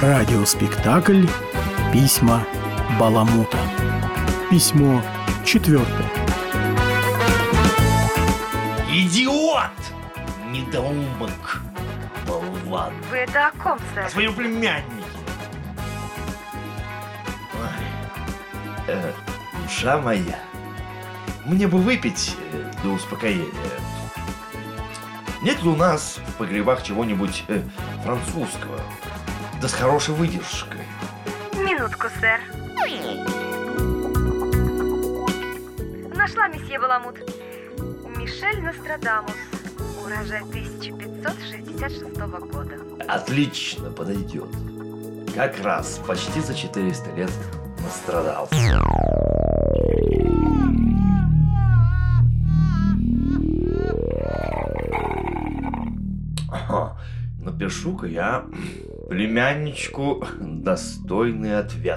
Радиоспектакль «Письма Баламута». Письмо 4. Идиот! Недоумок! Болван! Вы это о ком, сэр? О своем племяннике! Душа моя, мне бы выпить для успокоения. Нет ли у нас в погребах чего-нибудь французского, да с хорошей выдержкой? Минутку, сэр. Нашла, месье Баламут. Мишель Нострадамус. Урожай 1566 года. Отлично, подойдет. Как раз почти за 400 лет настрадался. Напишу-ка я племянничку достойный ответ.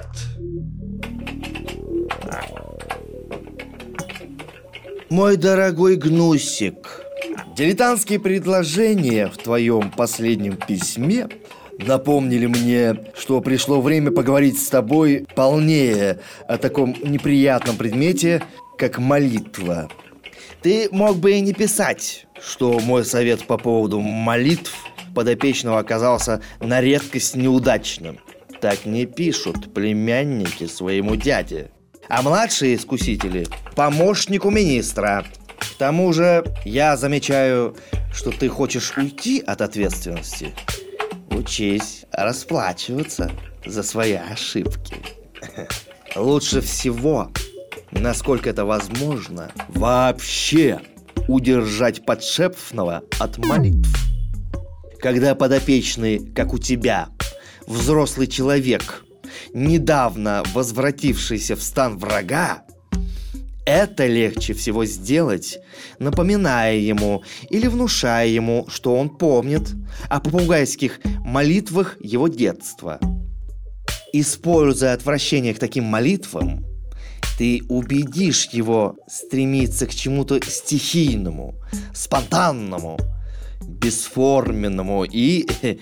Мой дорогой Гнусик, дилетантские предложения в твоем последнем письме напомнили мне, что пришло время поговорить с тобой полнее о таком неприятном предмете, как молитва. Ты мог бы и не писать, что мой совет по поводу молитв подопечного оказался на редкость неудачным. Так не пишут племянники своему дяде. А младшие искусители – помощнику министра. К тому же я замечаю, что ты хочешь уйти от ответственности. Учись расплачиваться за свои ошибки. Лучше всего, насколько это возможно, вообще удержать подшефного от молитв. Когда подопечный, как у тебя, взрослый человек, недавно возвратившийся в стан врага, это легче всего сделать, напоминая ему или внушая ему, что он помнит о попугайских молитвах его детства. Используя отвращение к таким молитвам, ты убедишь его стремиться к чему-то стихийному, спонтанному, бесформенному и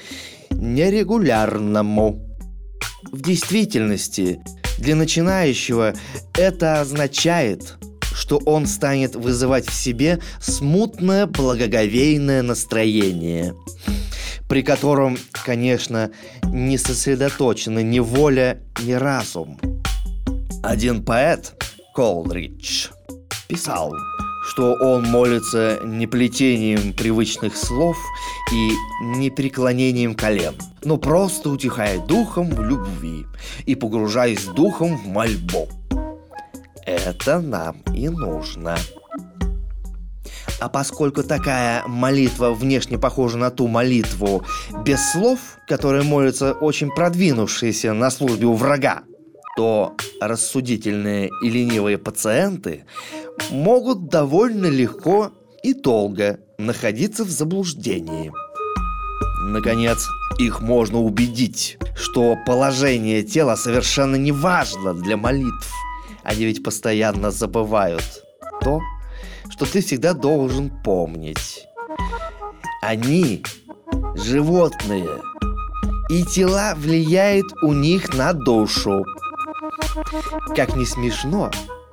нерегулярному. В действительности, для начинающего это означает, что он станет вызывать в себе смутное благоговейное настроение, при котором, конечно, не сосредоточены ни воля, ни разум. Один поэт, Колдридж, писал, что он молится не плетением привычных слов и не преклонением колен, но просто утихая духом в любви и погружаясь духом в мольбу. Это нам и нужно. А поскольку такая молитва внешне похожа на ту молитву без слов, которой молятся очень продвинувшиеся на службе у врага, то рассудительные и ленивые пациенты могут довольно легко и долго находиться в заблуждении. Наконец, их можно убедить, что положение тела совершенно не важно для молитв. Они ведь постоянно забывают то, что ты всегда должен помнить. Они животные, и тела влияют у них на душу. Как ни смешно,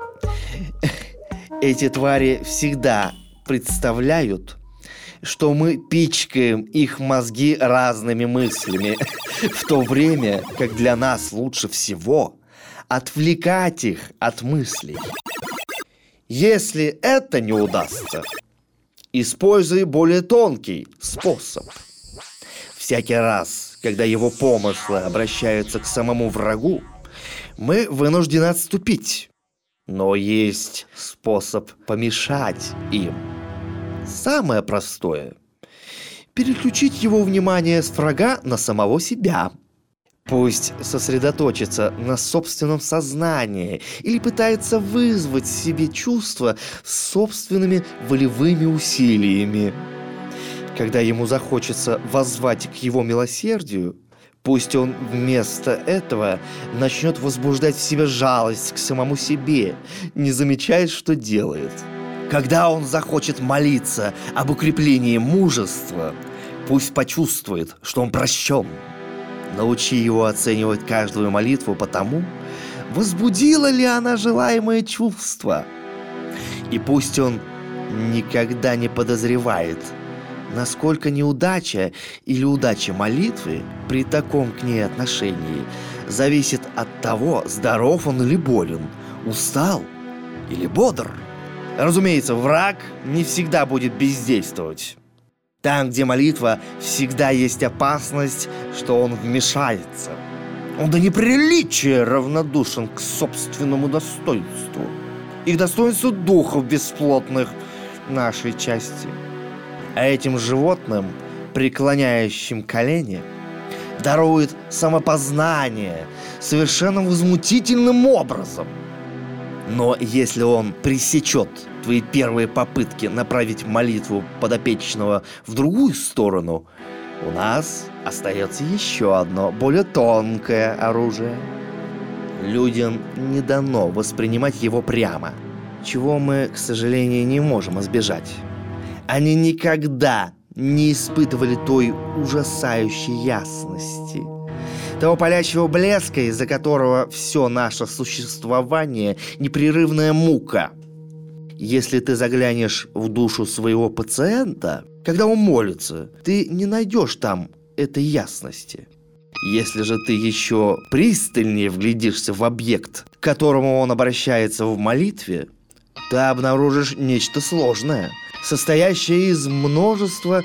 эти твари всегда представляют, что мы пичкаем их мозги разными мыслями, в то время как для нас лучше всего отвлекать их от мыслей. Если это не удастся, используй более тонкий способ. Всякий раз, когда его помыслы обращаются к самому врагу, мы вынуждены отступить. Но есть способ помешать им. Самое простое – переключить его внимание с врага на самого себя. Пусть сосредоточится на собственном сознании или пытается вызвать в себе чувства собственными волевыми усилиями. Когда ему захочется воззвать к его милосердию, пусть он вместо этого начнет возбуждать в себе жалость к самому себе, не замечает, что делает. Когда он захочет молиться об укреплении мужества, пусть почувствует, что он прощен. Научи его оценивать каждую молитву по тому, возбудила ли она желаемое чувство. И пусть он никогда не подозревает, насколько неудача или удача молитвы при таком к ней отношении зависит от того, здоров он или болен, устал или бодр. Разумеется, враг не всегда будет бездействовать. Там, где молитва, всегда есть опасность, что он вмешается. Он до неприличия равнодушен к собственному достоинству и к достоинству духов бесплотных нашей части. А этим животным, преклоняющим колени, дарует самопознание совершенно возмутительным образом. Но если он пресечет твои первые попытки направить молитву подопечного в другую сторону, у нас остается еще одно, более тонкое оружие. Людям не дано воспринимать его прямо, чего мы, к сожалению, не можем избежать. Они никогда не испытывали той ужасающей ясности, того палящего блеска, из-за которого все наше существование – непрерывная мука. Если ты заглянешь в душу своего пациента, когда он молится, ты не найдешь там этой ясности. Если же ты еще пристальнее вглядишься в объект, к которому он обращается в молитве, ты обнаружишь нечто сложное, состоящее из множества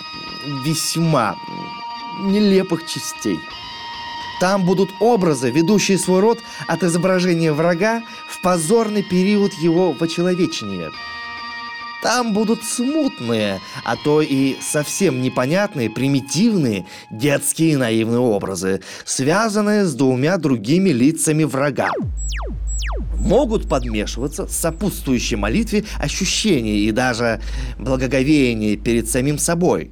весьма нелепых частей. Там будут образы, ведущие свой род от изображения врага в позорный период его вочеловечения. Там будут смутные, а то и совсем непонятные, примитивные, детские и наивные образы, связанные с двумя другими лицами врага. Могут подмешиваться сопутствующей молитве ощущения и даже благоговение перед самим собой.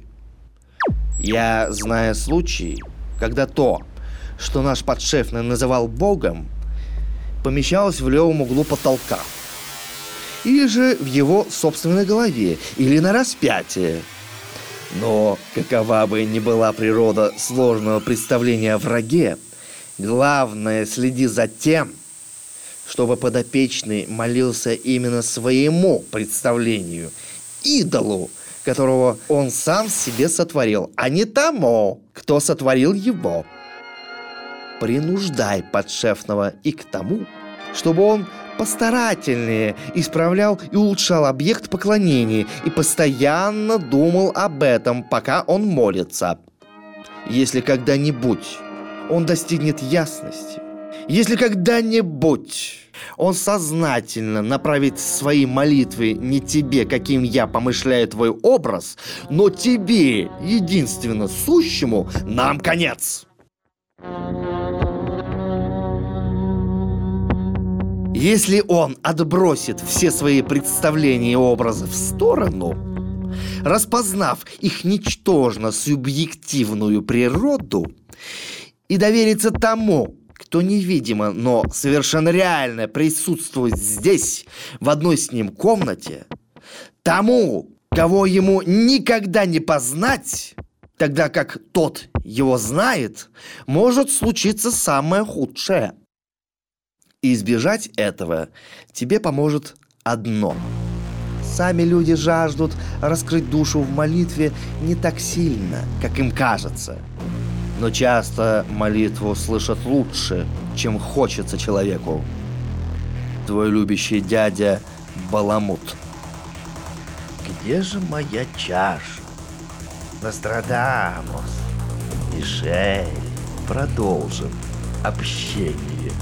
Я знаю случаи, когда то, что наш подшефный называл Богом, помещалось в левом углу потолка, или же в его собственной голове, или на распятие. Но какова бы ни была природа сложного представления о враге, главное, следи за тем, чтобы подопечный молился именно своему представлению, идолу, которого он сам себе сотворил, а не тому, кто сотворил его. Принуждай подшефного и к тому, чтобы он постарательнее исправлял и улучшал объект поклонения и постоянно думал об этом, пока он молится. Если когда-нибудь он достигнет ясности, если когда-нибудь он сознательно направит свои молитвы не тебе, каким я помышляю твой образ, но тебе, единственно сущему, нам конец. Если он отбросит все свои представления и образы в сторону, распознав их ничтожно субъективную природу, и довериться тому, кто невидимо, но совершенно реально присутствует здесь, в одной с ним комнате, тому, кого ему никогда не познать, тогда как тот его знает, может случиться самое худшее. Избежать этого тебе поможет одно. Сами люди жаждут раскрыть душу в молитве не так сильно, как им кажется. Но часто молитву слышат лучше, чем хочется человеку. Твой любящий дядя Баламут. Где же моя чаша? Нострадамус, Мишель, продолжим общение.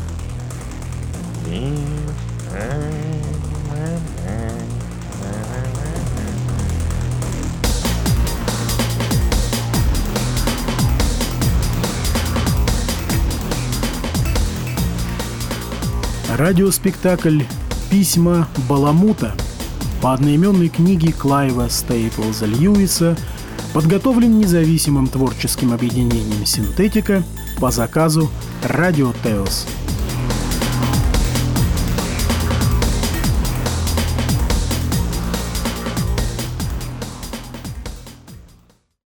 Радиоспектакль «Письма Баламута» по одноименной книге Клайва Стейплза Льюиса подготовлен независимым творческим объединением «Синтетика» по заказу «Радио Теос».